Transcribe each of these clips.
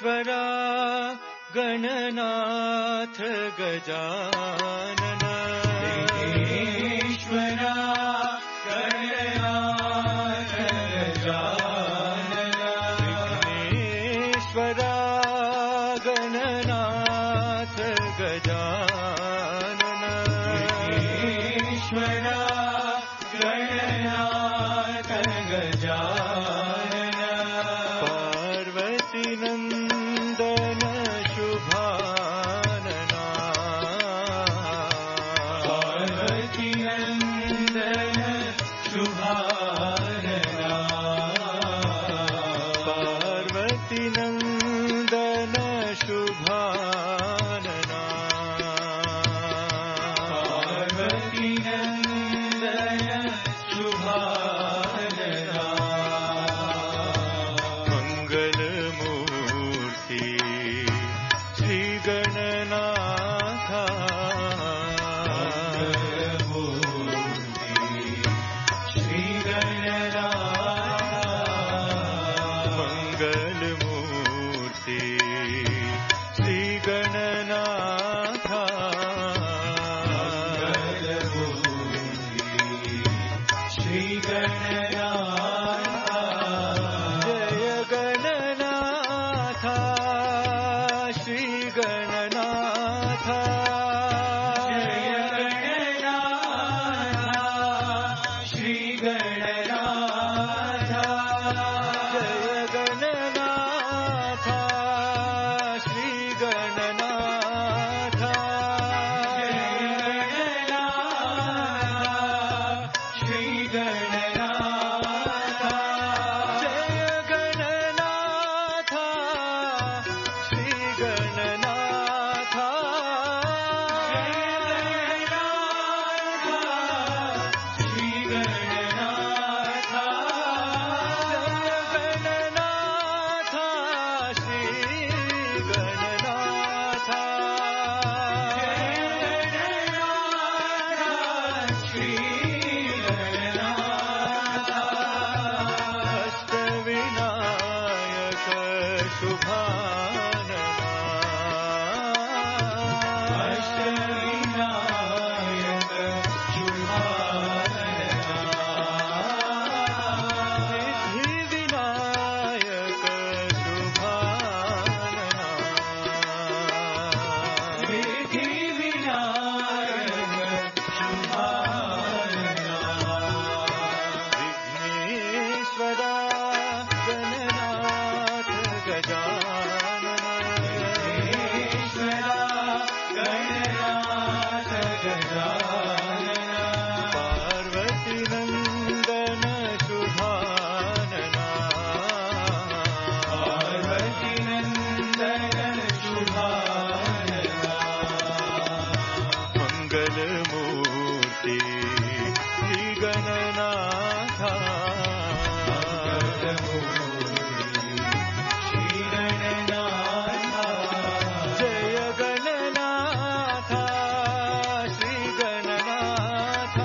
गणनाथ गजानन विघ्नेश्वरा गणनाथ गजानन विघ्नेश्वरा गणनाथ गजानन विघ्नेश्वरा गणनाथ गजानन पार्वती नंदन शुभानना पार्वती नंदन शुभानना पार्वती नंदन शुभानना पार्वती नंदन शुभानना मंगल मूर्ति श्री गणनाथ श्री गणनाथ मंगल मूर्ति श्री गणनाथ श्री गणनाथ जय गणनाथ श्री गणनाथ जय गणनाथ श्री गणनाथ जय गणनाथ श्री गणनाथ श्री गणनाथ जय गणनाथ श्री गणनाथ श्री गणनाथ जय गणनाथ श्री गणनाथ श्री गणनाथ अष्टविनायक शुभानना अष्टविनायक शुभानना सिद्धिविनायक शुभानना विघ्नविनायक शुभानना विघ्नेश्वरा गणनाथ गजानन विघ्नेश्वरा गणनाथ गजानन पार्वती नंदन शुभानना पार्वती नंदन शुभानना मंगल मूर्ति श्री गणनाथ श्री गणनाथ जय गणनाथ श्री गणनाथ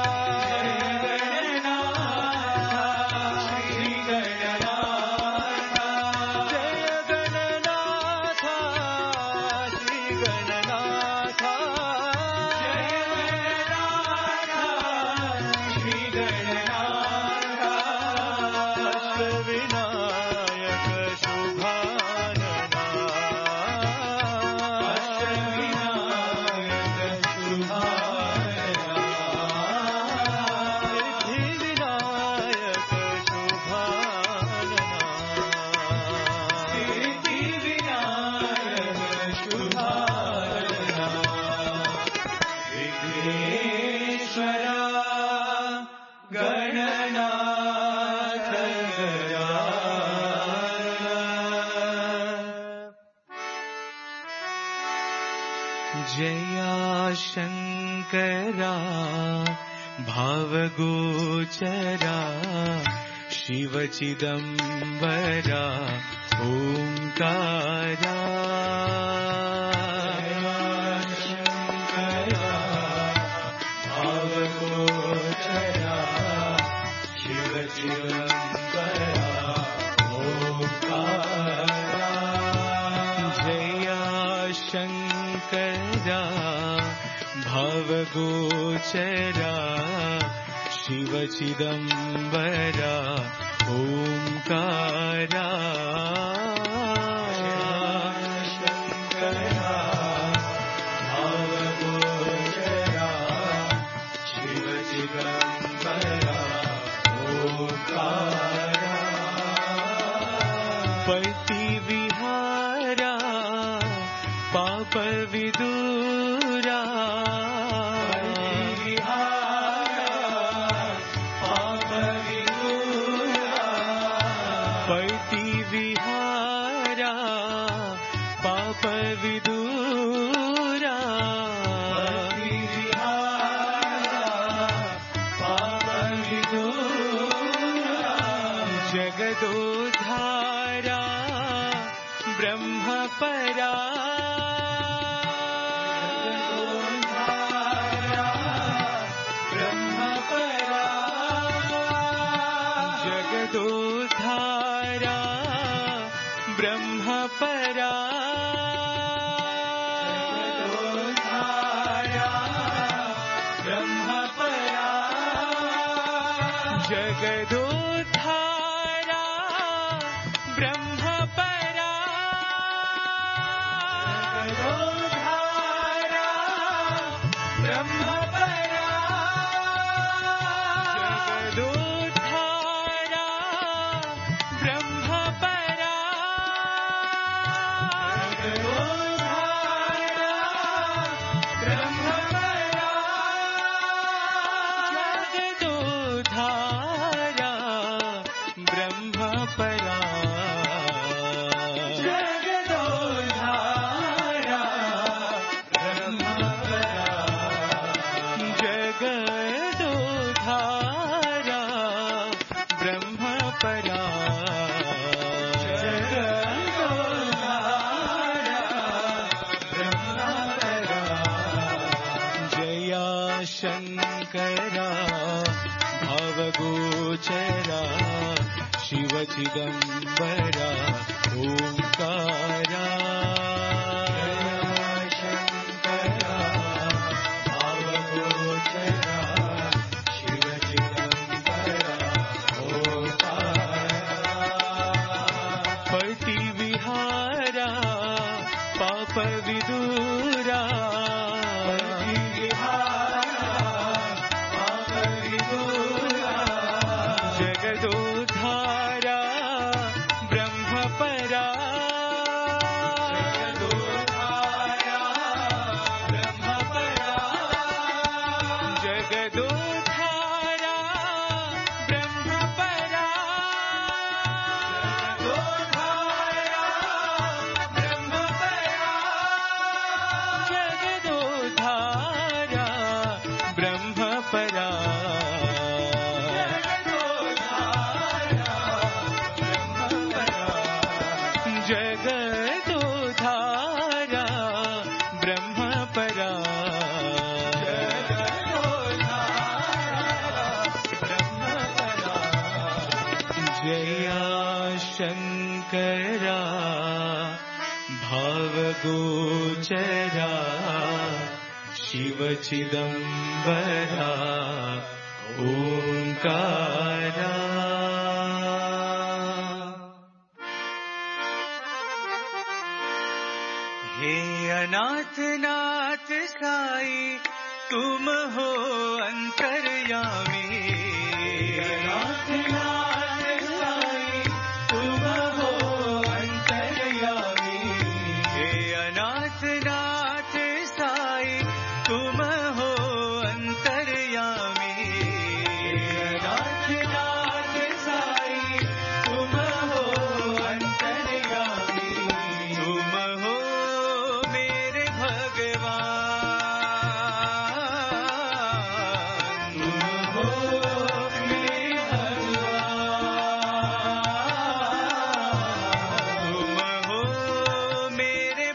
श्री गणनाथ जय गणनाथ श्री गणनाथ श्री गणनाथ अष्टविनायक शुभानना अष्टविनायक शुभानना सिद्धिविनायक शुभानना सिद्धिविनायक शुभानना विघ्नेश्वरा गणनाथ गजानन जया शंकरा भावगोचरा शिव चिदंबरा ओंकारा शंकरा भावगोचरा शिव चिदंबरा ओंकारा शङ्करा भवगोचरा शिवचिदम्बरा ओङ्कारा पति विहारा पाप विदूरा पति विहारा पाप विदूरा जगदोधारा ब्रह्मपरा जगदोधारा ब्रह्मपरा जगदोधारा ब्रह्मपरा शङ्करा भवगोचरा शिवचिदम्बरा ओङ्कारा शङ्करा भवगोचरा शिवचिदम्बरा ओङ्कारा पति विहारा पाप विदूरा जगदोधारा ब्रह्मपरा जगदोधारा ब्रह्मपरा जगदोधारा ब्रह्मपरा जगदोधारा ब्रह्मपरा जया शङ्करा भवगोचरा शिवचिदम्बरा ओङ्कारा हे अनाथ नाथ साई तुम हो अंतर्यामी अनाथ नाथ साई तुम हो अंतर्यामी हे अनाथ नाथ साई तुम हो अंतर्यामी अनाथ नाथ साई तुम हो अंतर्यामी तुम हो मेरे भगवान तुम हो मेरे भगवान तुम हो मेरे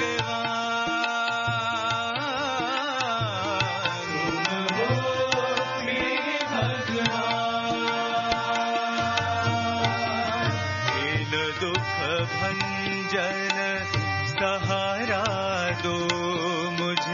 भगवान तुम हो मेरे भगवान दीन दुख भंजन सहारा दो मुझे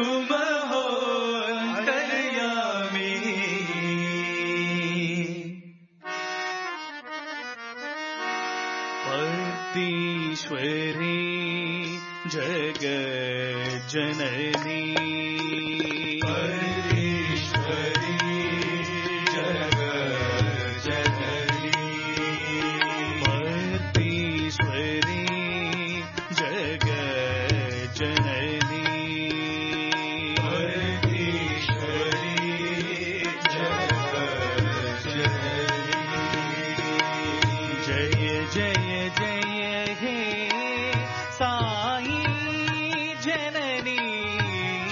तुम हो अंतर्यामी पतीश्वरी जगज्जननी पतीश्वरी जगज्जननी पतीश्वरी जगज्जननी पतीश्वरी जगज्जननी जय जय जय हे साई जननी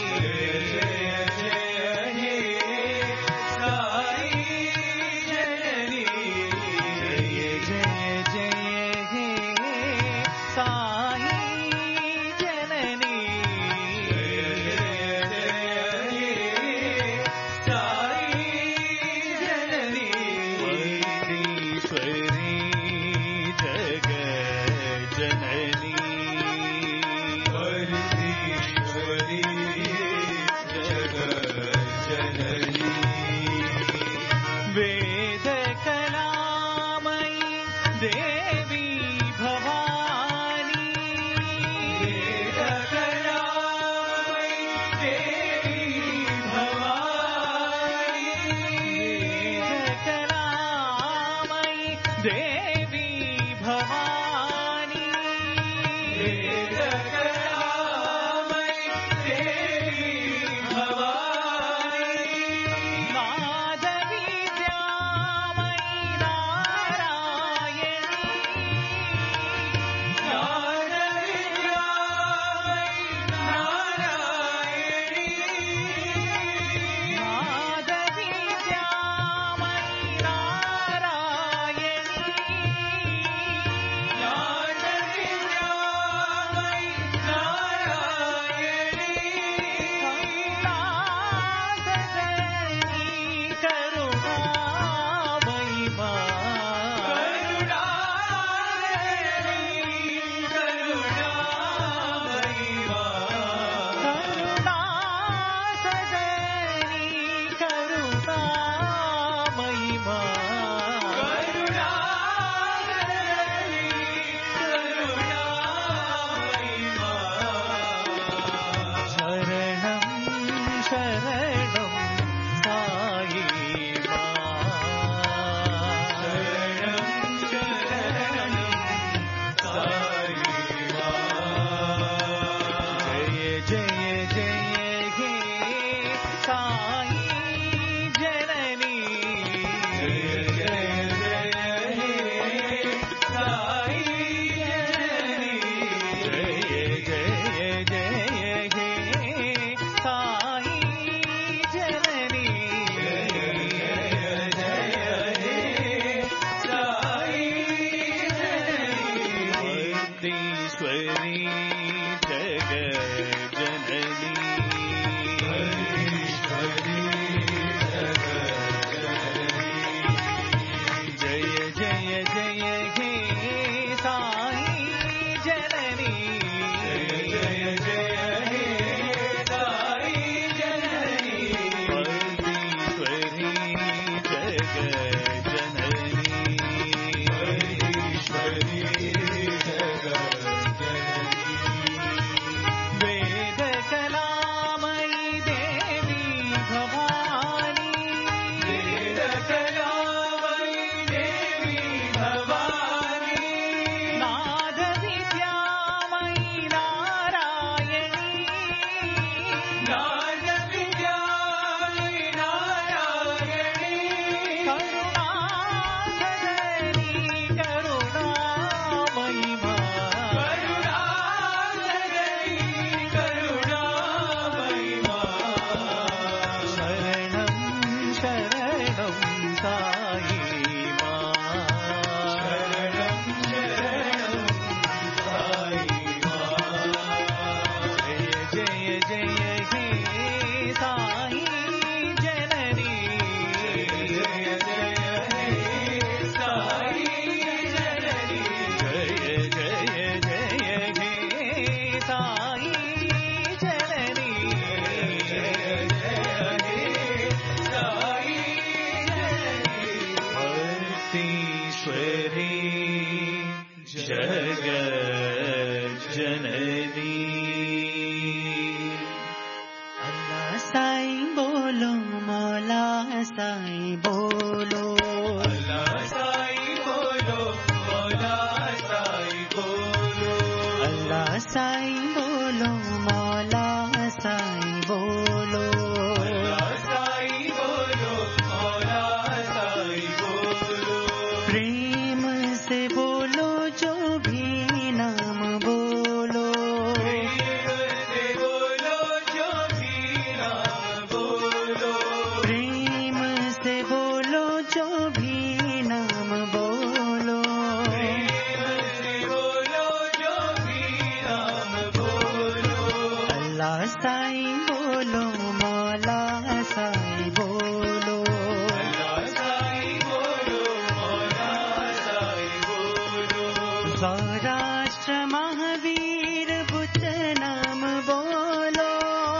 साईं बोलो मौला साईं बोलो अल्लाह साईं बोलो मौला साईं बोलो अल्लाह साईं बोलो मौला साईं बोलो अल्लाह साईं बोलो मौला साईं बोलो प्रेम से बोलो जो भी नाम बोलो प्रेम से बोलो जो भी नाम बोलो प्रेम से बोलो जो भी नाम बोलो प्रेम से बोलो जो भी नाम बोलो अल्लाह साईं बोलो मौला साईं बोलो अल्लाह साईं बोलो मौला साईं बोलो सौराष्ट्र महावीर बुद्ध नाम बोलो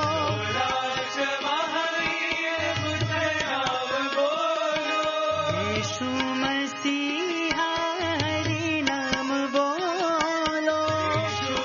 राष्ट्र महावीर बुद्ध नाम बोलो यीशु मसीहा हरि नाम बोलो यीशु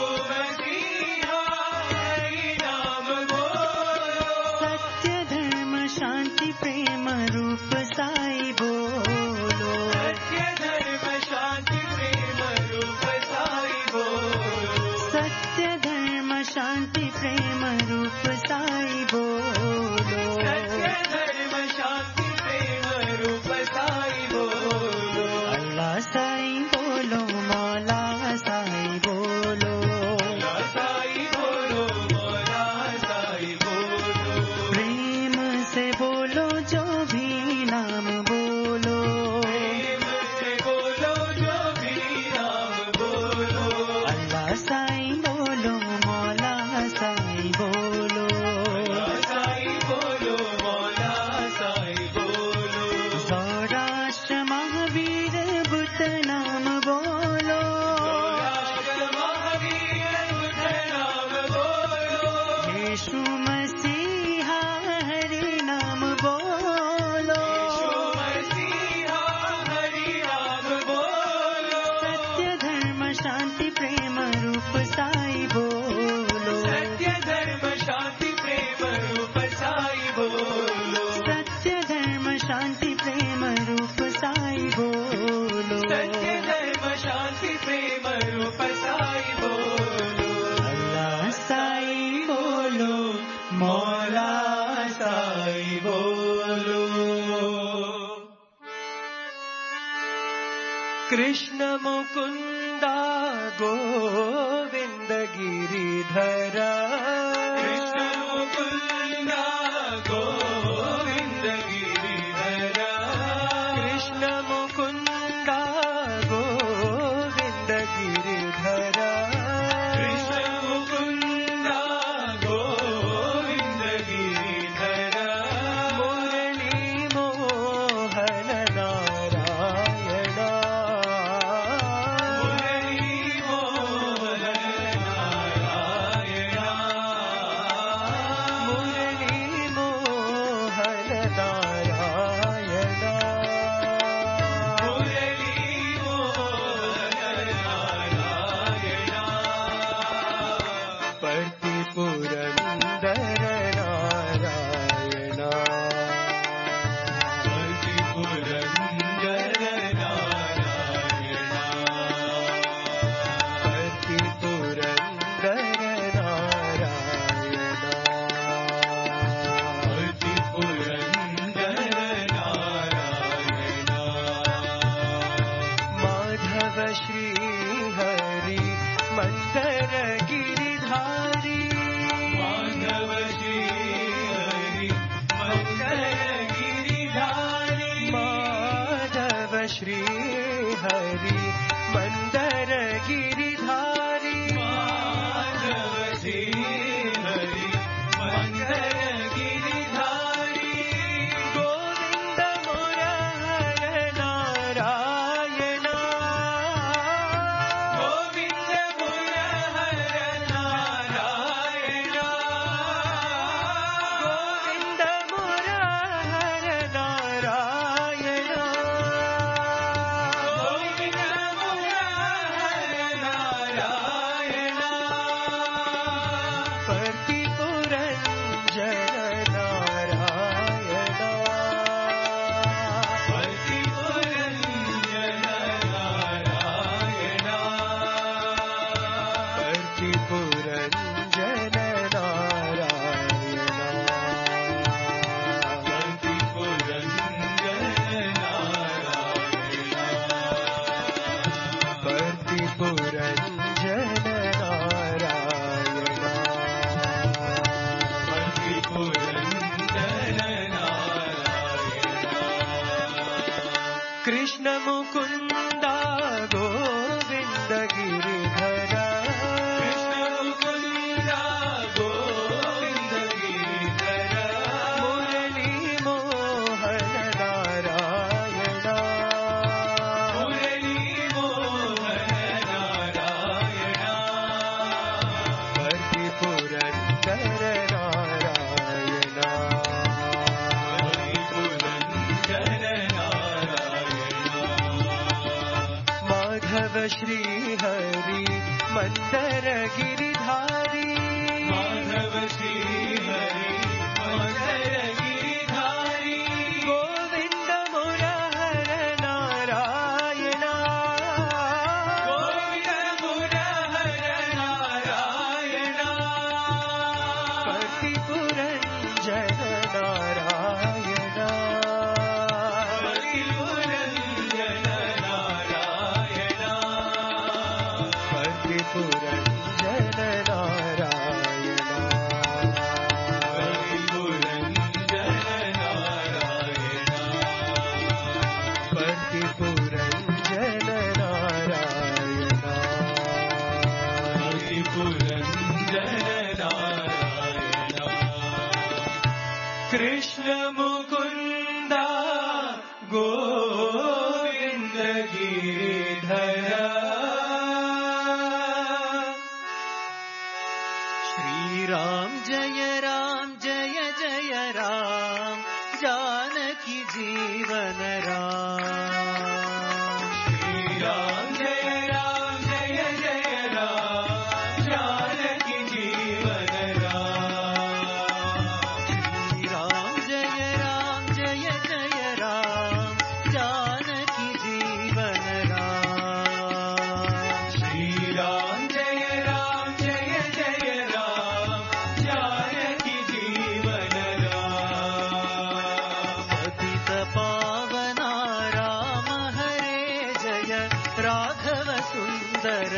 मसीहा हरि नाम बोलो सत्य धर्म शांति प्रेम रूप साई बोलो सत्य धर्म शांति प्रेम रूप साई बोलो सत्य धर्म शांति प्रेम रूप साई बोलो सत्य धर्म शांति प्रेम रूप साई बोलो अल्लाह साईं बोलो मौला साईं बोलो अल्लाह साईं बोलो मौला साईं बोलो प्रेम से बोलो जो भी नाम बोलो प्रेम से बोलो जो भी नाम बोलो अल्लाह साईं बोलो मौला साईं बोलो अल्लाह साईं बोलो मौला साईं बोलो सौराष्ट्र महावीर बुद्ध नाम बोलो राष्ट्र महावीर बुद्ध नाम बोलो यीशु मसीहा हरि नाम बोलो यीशु मसीहा हरि नाम बोलो सत्य धर्म शांति प्रेम रूप साई बोलो सत्य धर्म शांति प्रेम रूप साई बोलो सत्य धर्म शांति प्रेम रूप साई बोलो सत्य धर्म शांति प्रेम रूप साई बोलो अल्लाह साईं बोलो मौला साईं बोलो कृष्ण मुकुंदा गोविंद गिरिधरा कृष्ण मुकुंदा गोविंद गिरिधरा कृष्ण मुकुंदा गोविंद गिरिधरा कृष्ण मुकुंदा गोविंद गिरिधरा मुरली मोहन नारायणा मुरली मोहन नारायणा कृष्ण मुकुंद गोविंद गिरिधर कृष्ण मुकुंद गोविंद गिरिधर मुरली मोहन नारायण मुरली मोहन नारायण हरि पुरंदर नारायण माधव श्री हरि मंदर गिरिधारी माधव श्री हरि मंदर गिरिधारी गोविंद मुरहर नारायण गोविंद मुरहर नारायण पति पुरंजन नारायण पति पुरंजन नारायण पति पुरंजन नारायण पति पुरंजन नारायण पति पुरंजन नारायण पति पुरंजन नारायण कृष्ण मुकुंद गोविंद गिरिधर श्री राम जय जय राम जानकी जीवन राम श्री राम जय जय राम जानकी जीवन राम श्री राम जय जय राम जानकी जीवन राम श्री राम जय जय राम जानकी जीवन राम पतित पावना राम हरे जय राघव सुंदर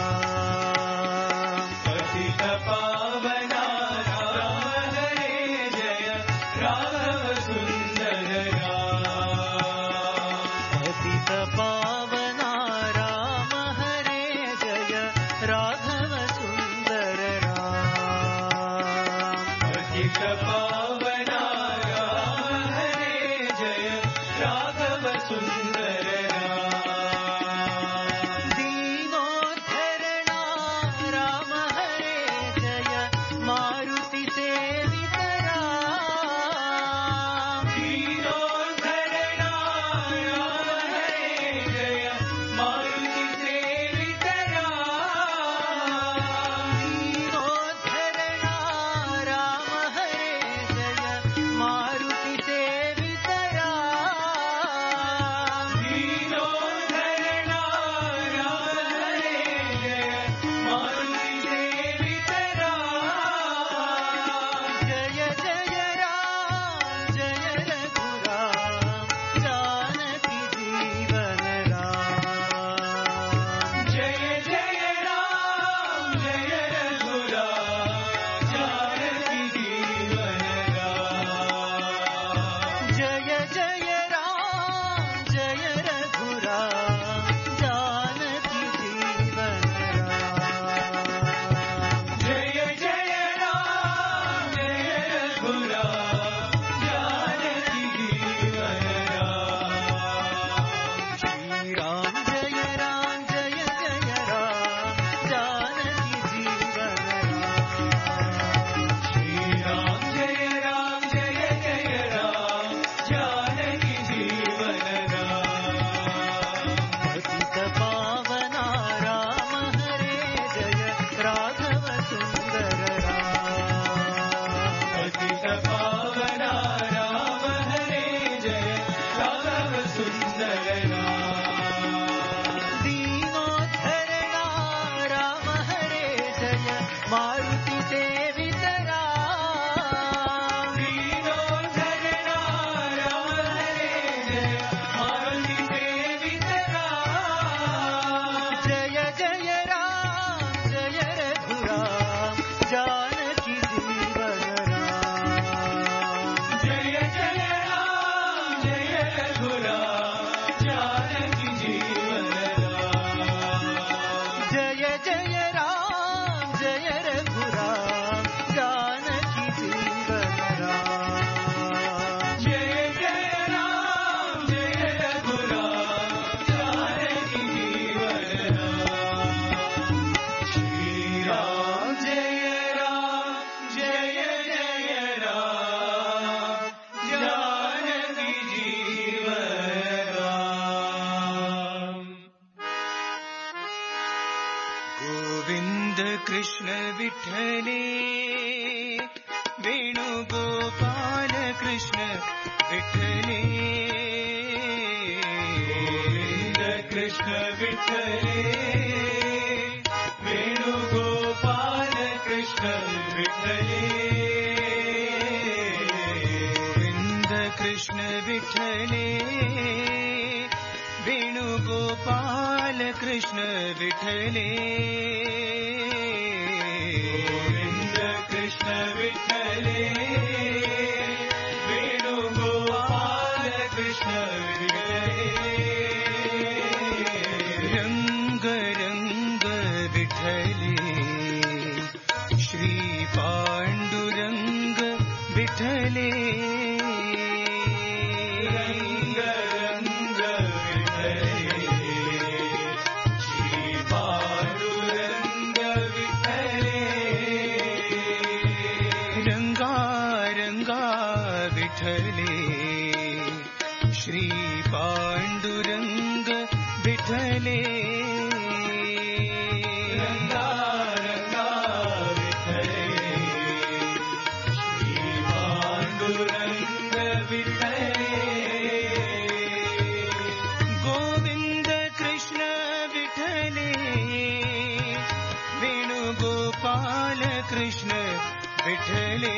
राम पतित पावना राम हरे जय राघव सुंदर राम पतित पावना राम हरे जय राघव सुंदर राम पतित पावना राम हरे जय राघव सुंदर राम दीनोद्धरणा राम हरे जय मारुति सेवित राम कृष्ण विठ्ठले वेणुगोपाल कृष्ण विठ्ठले गोविंद कृष्ण विठ्ठले वेणुगोपाल कृष्ण विठ्ठले गोविंद कृष्ण विठ्ठले वेणुगोपाल कृष्ण विठ्ठले गोविंद कृष्ण विठ्ठले वेणुगोपाल कृष्ण विठ्ठले रंग रंग विठ्ठले श्री पांडुरंग विठ्ठले श्री पांडुरंग विठ्ठले रंगा रंगा विठ्ठले श्री पांडुरंग विठ्ठले गोविंद कृष्ण विठ्ठले वेणुगोपाल कृष्ण विठ्ठले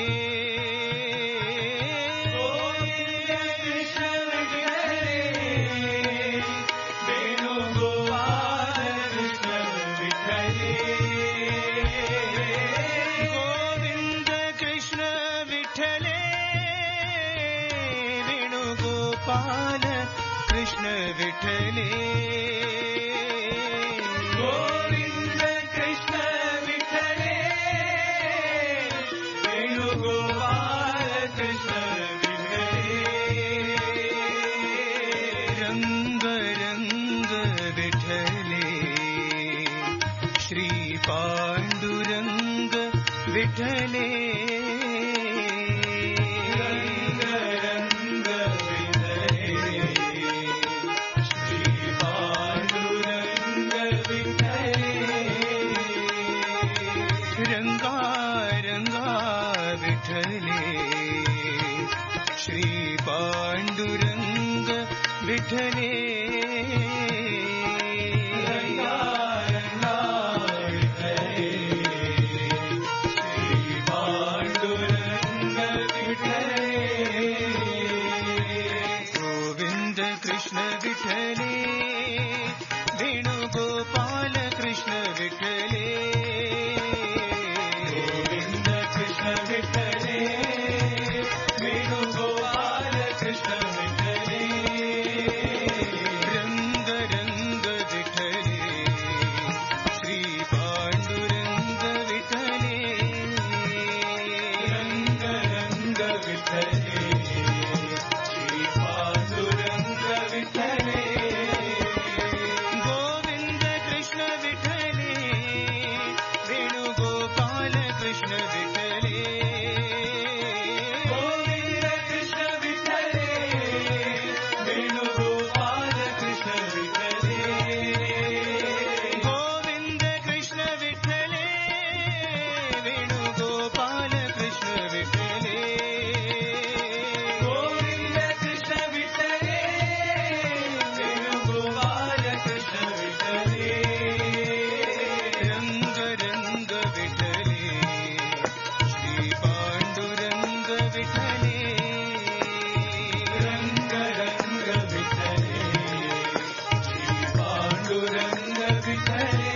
कृष्ण विठ्ठले गोविंद कृष्ण विठ्ठले वेणुगोपाल कृष्ण विठ्ठले रंग रंग विठ्ठले श्री पांडुरंग विठ्ठले श्री पांडुरंग विठ्ठले रंगा रंगा विठ्ठले श्री पांडुरंग विठ्ठले गोविंद कृष्ण विठ्ठले वेणुगोपाल कृष्ण विठ्ठले गोविंद कृष्ण विठ्ठले वेणुगोपाल कृष्ण विठ्ठले रंग रंग विठ्ठले श्री पांडुरंग विठ्ठले रंग रंग विठ्ठले श्री पांडुरंग विठ्ठले गोविंद कृष्ण विठ्ठले वेणुगोपाल कृष्ण विठ्ठले गोविंद कृष्ण विठ्ठले वेणुगोपाल कृष्ण विठ्ठले गोविंद कृष्ण विठ्ठले वेणुगोपाल कृष्ण विठ्ठले गोविंद कृष्ण विठ्ठले वेणुगोपाल कृष्ण विठ्ठले रंग रंग विठ्ठले श्री पांडुरंग विठ्ठले रंग रंग विठ्ठले श्री पांडुरंग विठ्ठले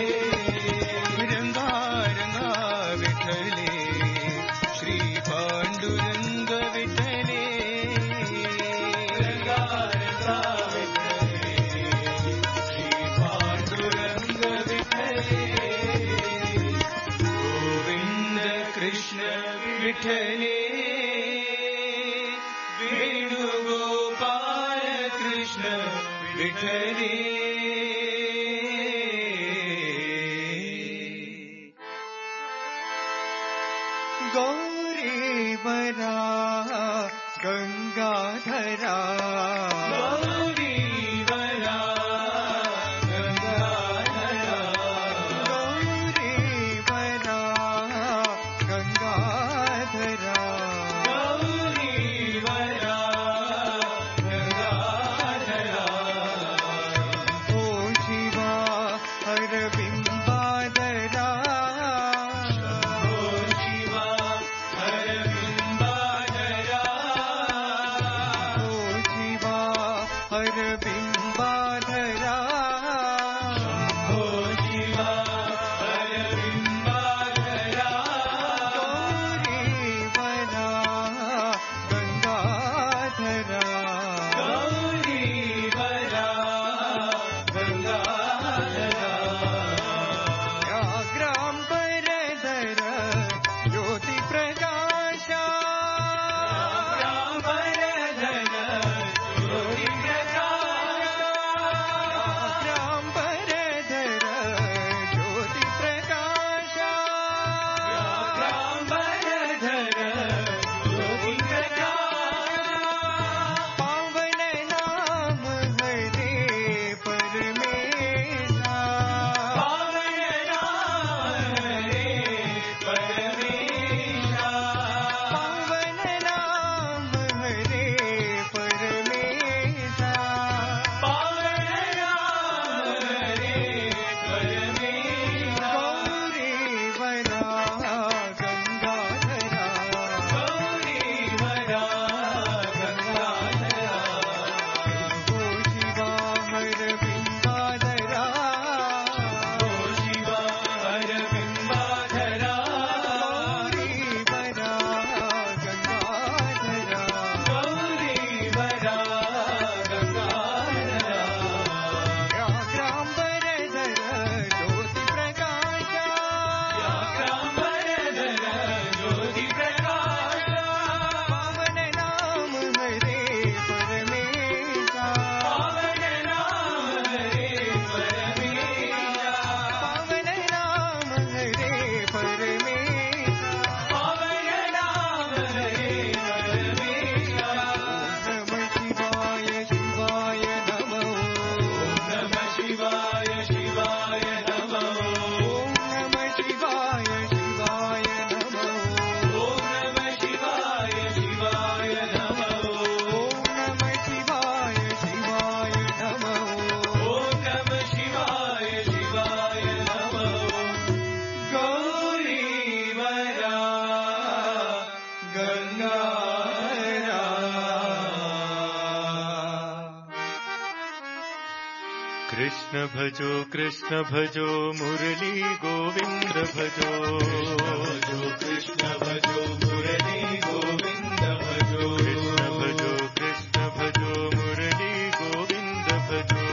रंगा रंगा विठ्ठले श्री पांडुरंग विठ्ठले रंगा रंगा विठ्ठले श्री पांडुरंग विठ्ठले गोविंद कृष्ण विठ्ठले वेणुगोपाल कृष्ण विठ्ठले गौरी वरा गंगाधरा गौरी वरा गंगाधरा गौरी कृष्ण भजो मुरली गोविंद भजो कृष्ण भजो मुरली गोविंद भजो कृष्ण भजो मुरली गोविंद भजो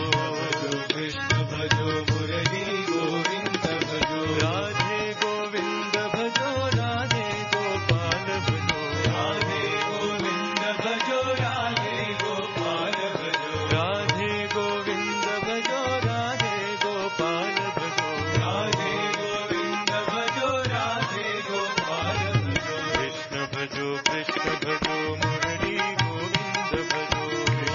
कृष्ण भजो मुरली गोविंद भजो राधे गोविंद भजो राधे गोपाल भजो राधे गोविंद भजो राधे गोपाल भजो राधे गोविंद भजो राधे गोपाल भजो राधे गोविंद भजो राधे गोपाल भजो कृष्ण भजो मुरली गोविंद भजो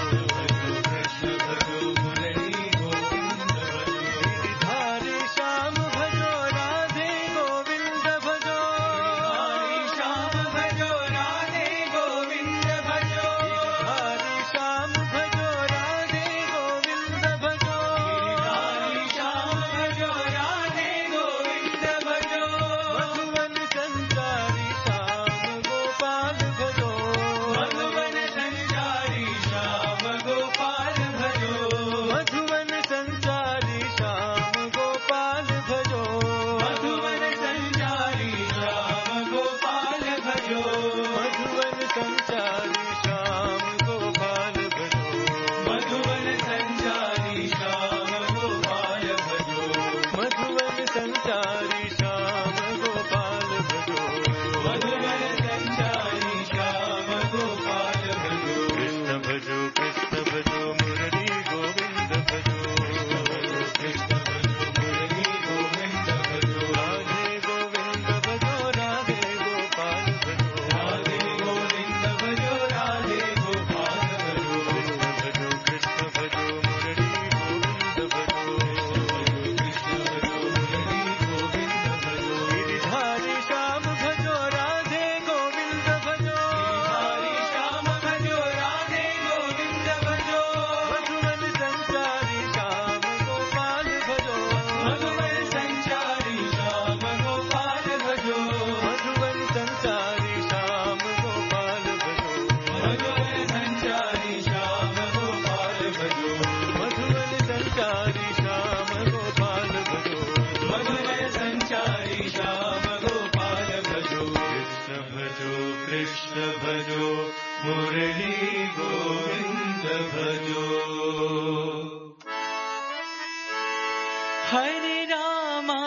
कृष्ण भजो मुरली गोविंद भजो गिरिधारी श्याम भजो राधे गोविंद भजो हरि श्याम भजो राधे गोविंद भजो हरि श्याम भजो राधे गोविंद भजो हरि श्याम भजो राधे गोविंद भजो मधुवन संचारी श्याम गोपाल भजो मधुवन संचारी श्याम गोपाल भजो मधुवन संचारी श्याम गोपाल भजो मधुवन संचारी श्याम गोपाल भजो मधुवन संचारी श्याम गोपाल भजो मधुवन संचारी श्याम गोपाल भजो मधुवन संचारी श्याम गोपाल भजो मधुवन संचारी श्याम गोपाल भजो कृष्ण भजो मुरली गोविंद भजो कृष्ण भजो मुरली गोविंद भजो राधे गोविंद भजो राधे गोपाल भजो राधे गोविंद भजो राधे गोपाल भजो कृष्ण भजो मुरली गोविंद भजो कृष्ण भजो मुरली गोविंद भजो गिरिधारी श्याम भजो राधे गोविंद भजो हरि श्याम भजो राधे गोविंद भजो मधुवन संचारी श्याम गोपाल भजो मधुवन संचारी श्याम गोपाल भजो मधुवन संचारी श्याम गोपाल भजो मधुवन संचारी श्याम गोपाल भजो मधुवन संचारी श्याम गोपाल भजो मधुवन संचारी श्याम गोपाल भजो कृष्ण भजो मुरली गोविंद भजो हरे रामा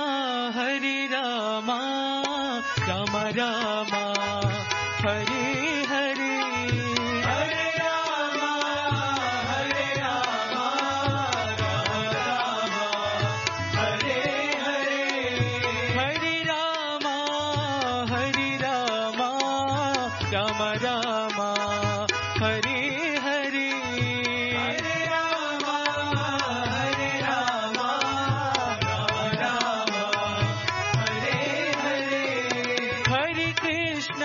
राम रामा हरे हरे हरे राम राम राम हरे हरे हरे राम राम राम हरे हरे हरे राम राम राम हरे हरे हरे कृष्णा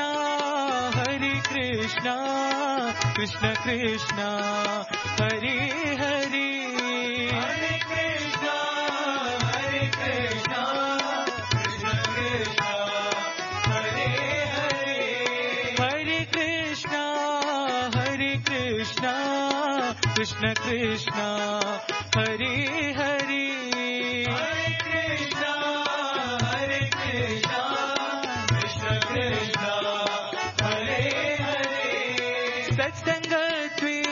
कृष्ण कृष्ण हरे हरे हरे कृष्ण कृष्ण कृष्ण हरे हरे हरे कृष्णा कृष्ण कृष्ण हरे हरे हरे कृष्ण कृष्ण कृष्ण हरे हरे सत्संगत्वे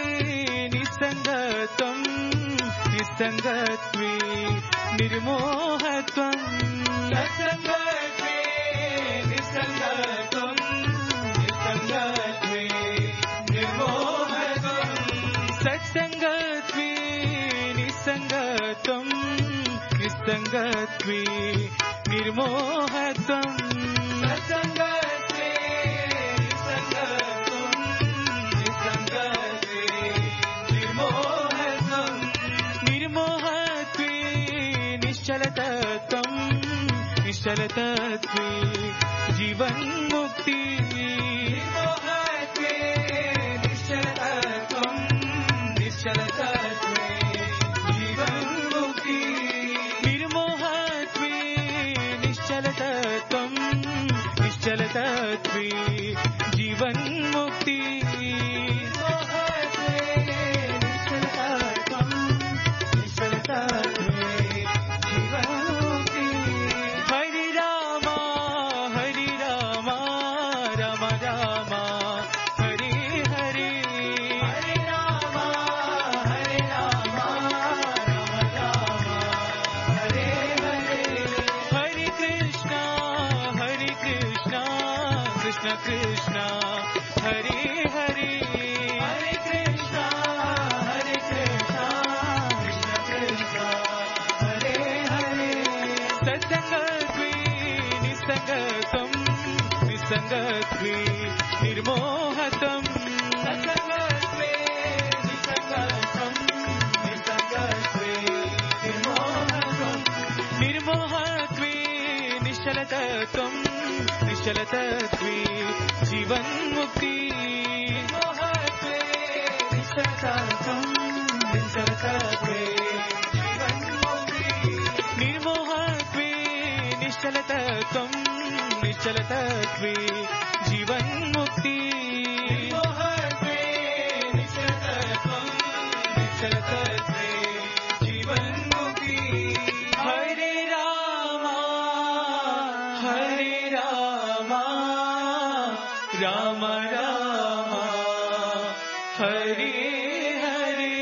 निस्संगत्वे निर्मोहत्वं सत्संगत्वे निस्संगत्वं निस्संगत्वे निर्मोहत्वं सत्संगत्वे निस्संगत्वं निस्संगत्वे निर्मोहत्वं सत्संगत्वे निस्संगत्वं निस्संगत्वे निर्मोहत्वं निर्मोहत्वे निश्चलतत्वं निश्चलतत्वे जीवन्मुक्ति निर्मोहत्वे निश्चलतत्वं निश्चलतत्वे जीवन्मुक्ति निर्मोहत्वे निश्चलतत्वं निश्चलतत्वे जीवन्मुक्ति निर्मोहत्वे निश्चलतत्वं निश्चलतत्वे जीवन्मुक्ति मोहत्वे निश्चलतत्वं निश्चलतत्वे जीवन्मुक्ति निर्मोहत्वे निश्चलतत्वं निश्चलतत्वे जीवन्मुक्ति निर्मोहत्वे निश्चलतत्वं निश्चलतत्वे जीवन्मुक्ति हरे रामा राम राम हरे हरे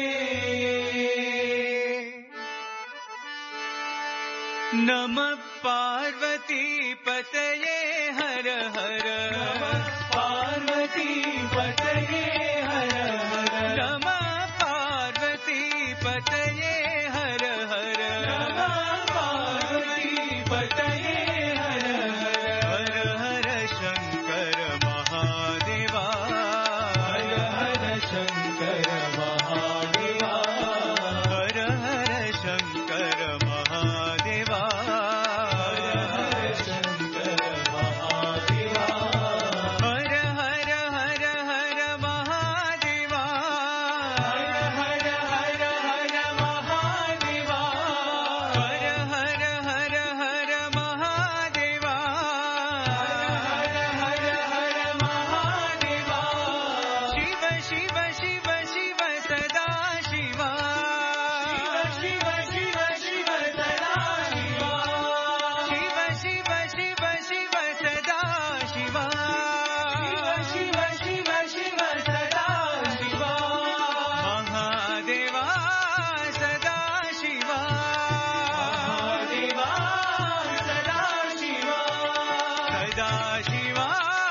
नमः पार्वती पतये हर हर नमः पार्वती पतये हर हर नमः पार्वती पतये हर हर नमः पार्वती पतये हर हर हर शंकर महादेवा हर हर शंकर महादेवा हर हर शंकर महादेवा हर हर शंकर महादेवा हर हर हर हर महादेवा हर हर हर हर महादेवा हर हर हर हर महादेवा हर हर हर महादेवा शिव शिव शिव शिव सदा शिवा शिव शिव शिव सदा शिवा शिव शिव शिव शिव सदा शिवा शिव शिव शिव सदा शिवा महादेवा सदा शिवा महादेवा सदा शिवा सदा शिवा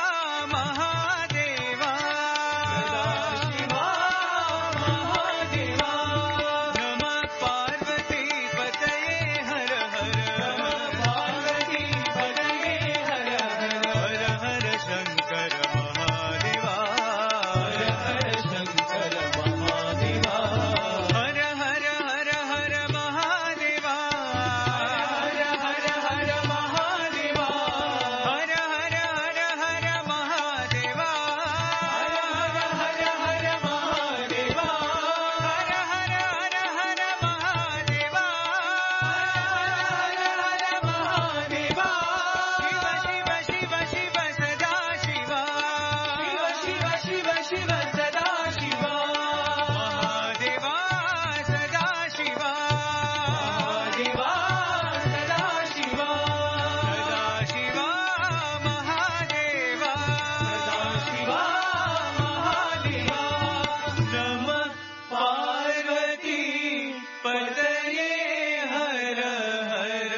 महादेवा सदा शिवा महादेवा नमः पार्वती पतये हर हर नमः पार्वती पतये हर हर हर शंकर महादेवा हर हर शंकर महादेवा हर हर हर हर महादेवा हर हर हर महादेवा हर हर हर हर महादेवा हर हर हर हर महादेवा हर हर हर हर महादेवा हर हर हर महादेवा शिव शिव शिव सदा शिवा शिव शिव शिव सदा शिवा महादेवा सदा शिवा महादेवा सदा शिवा सदा शिवा महादेवा सदा शिवा महादेवा नमः पार्वती पतये हर हर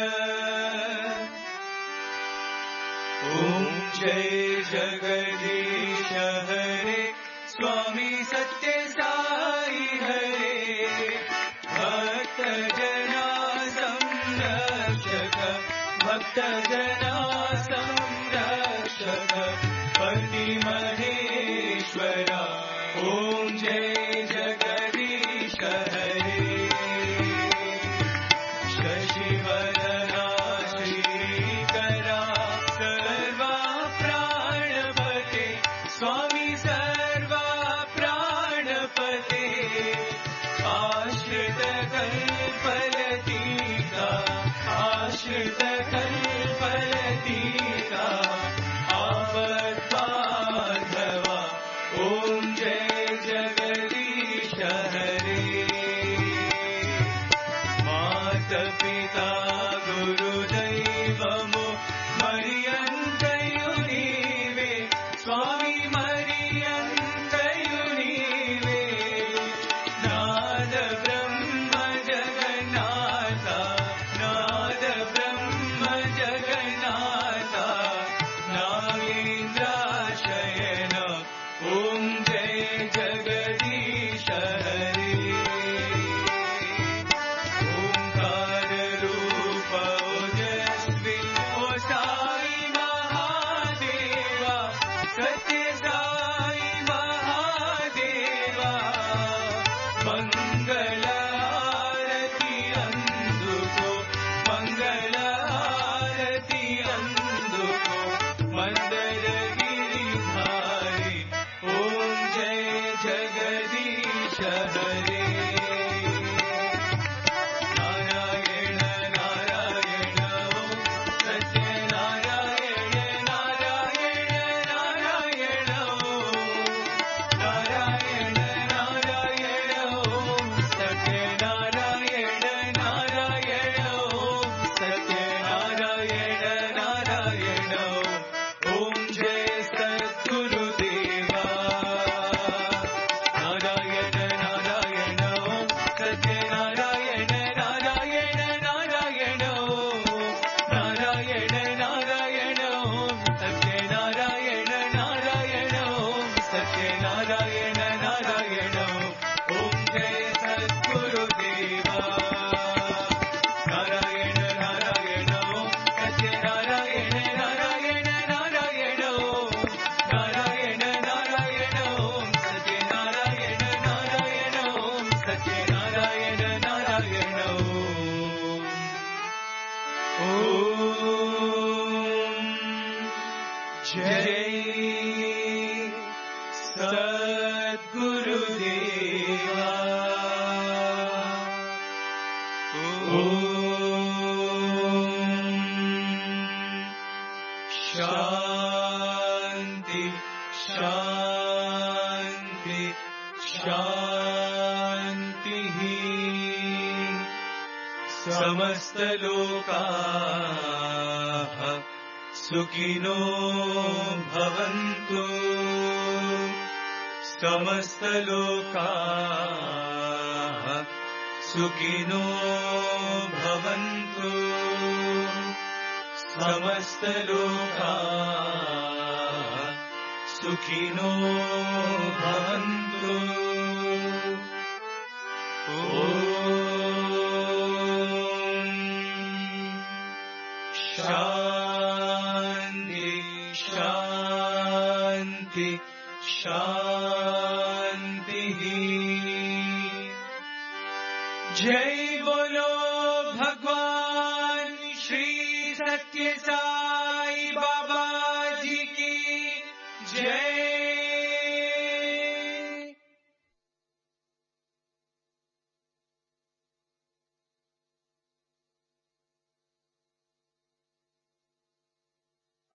ओम जय जगदीश हरे स्वामी सत्य साई हरे भक्त जना संरक्षक भक्त जना संरक्षक पति महेश्वरा ओम जय जगदीश हरे शशिवदना श्रीकरा सर्वा प्राणपते स्वामी सर्वा प्राणपते आश्रित कल्पलतिका आश्रित कल्पलतिका आपद्बांधवा ओम जय जगदीश हरे माता पिता गुरुदैवमो मरियन्तयुनीवे स्वामी मरियन्तयुनीवे नाद ब्रह्म जगन्नाथ नाद ब्रह्म जगन्नाथ नागेन्द्राशयन ओम जय हरे नारायण नारायण ओम सत्य नारायण नारायण नारायण ओम नारायण नारायण ओम सत्य नारायण नारायण ओम सत्य नारायण नारायण ओम जय सद्गुरुदेवा नारायण नारायण ओम सत्य नारायण नारायण नारायण ओम नारायण नारायण ओम सत्य नारायण नारायण ओम सत्य नारायण नारायण ओम जय सद्गुरुदेवा नारायण नारायण ओम सत्य नारायण नारायण नारायण ओम नारायण नारायण ओम सत्य नारायण नारायण ओम सत्य नारायण नारायण ओम जय सद्गुरुदेवा शांति शांति शांति समस्त लोकाः सुखिनो भवन्तु समस्त लोकाः सुखिनो भवन्तु समस्त लोकाः सुखिनो भवन्तु शांति शांति शांति जय बोलो भगवान श्री सत्य साई